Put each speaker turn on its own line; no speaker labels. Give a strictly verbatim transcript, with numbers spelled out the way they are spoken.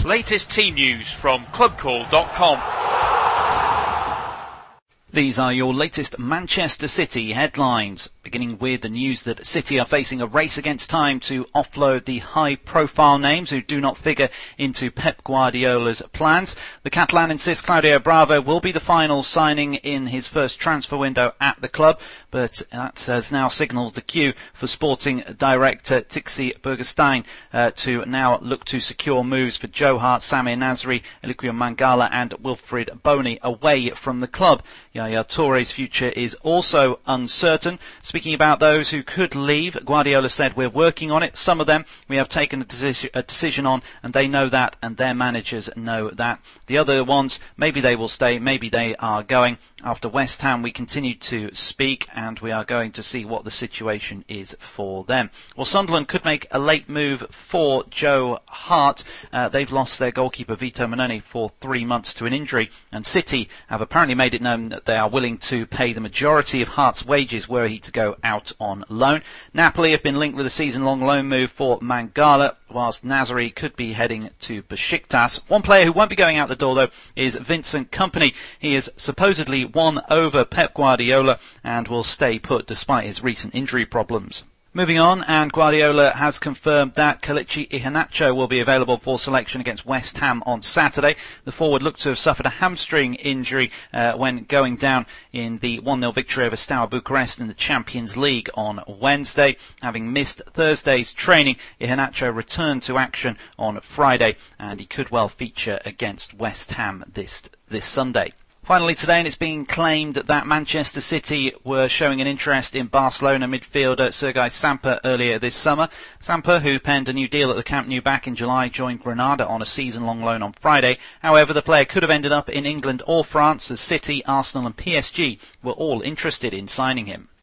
Latest team news from club call dot com.
These are your latest Manchester City headlines, beginning with the news that City are facing a race against time to offload the high-profile names who do not figure into Pep Guardiola's plans. The Catalan insists Claudio Bravo will be the final signing in his first transfer window at the club, but that has now signalled the cue for Sporting director Txiki Bergwijn uh, to now look to secure moves for Joe Hart, Samir Nasri, Elikio Mangala and Wilfried Bony away from the club. Yaya Touré's future is also uncertain. Speaking about those who could leave, Guardiola said, "We're working on it. Some of them we have taken a decision, a decision on, and they know that, and their managers know that. The other ones, maybe they will stay, maybe they are going. After West Ham, we continue to speak, and we are going to see what the situation is for them." Well, Sunderland could make a late move for Joe Hart. Uh, they've lost their goalkeeper Vito Mannone for three months to an injury, and City have apparently made it known that they are willing to pay the majority of Hart's wages were he to go out on loan. Napoli have been linked with a season-long loan move for Mangala, whilst Nasri could be heading to Besiktas. One player who won't be going out the door, though, is Vincent Kompany. He is supposedly won over Pep Guardiola and will stay put despite his recent injury problems. Moving on, and Guardiola has confirmed that Kelechi Iheanacho will be available for selection against West Ham on Saturday. The forward looked to have suffered a hamstring injury uh, when going down in the one nil victory over Steaua Bucharest in the Champions League on Wednesday. Having missed Thursday's training, Iheanacho returned to action on Friday, and he could well feature against West Ham this this Sunday. Finally today, and it's been claimed that Manchester City were showing an interest in Barcelona midfielder Sergei Samper earlier this summer. Samper, who penned a new deal at the Camp Nou back in July, joined Granada on a season-long loan on Friday. However, the player could have ended up in England or France, as City, Arsenal and P S G were all interested in signing him.